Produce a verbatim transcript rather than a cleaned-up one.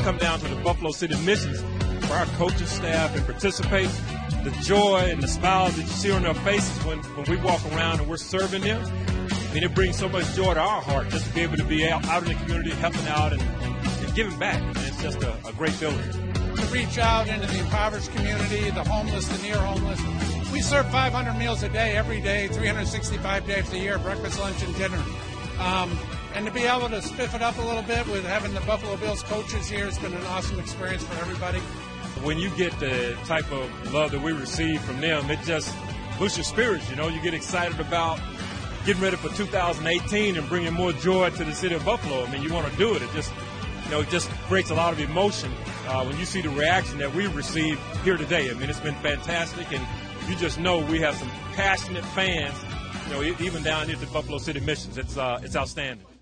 come down to the Buffalo City Missions for our coaching staff and participate, the joy and the smiles that you see on their faces when, when we walk around and we're serving them, I mean, it brings so much joy to our heart just to be able to be out, out in the community, helping out and, and, and giving back. And it's just a, a great feeling. To reach out into the impoverished community, the homeless, the near homeless. We serve five hundred meals a day, every day, three hundred sixty-five days a year, breakfast, lunch, and dinner. Um, and to be able to spiff it up a little bit with having the Buffalo Bills coaches here, it's been an awesome experience for everybody. When you get the type of love that we receive from them, it just boosts your spirits, you know. You get excited about getting ready for two thousand eighteen and bringing more joy to the city of Buffalo. I mean, you want to do it. It just, you know, it just creates a lot of emotion uh, when you see the reaction that we received here today. I mean, it's been fantastic, and you just know we have some passionate fans, you know, even down here at the Buffalo City Missions. It's uh, it's outstanding.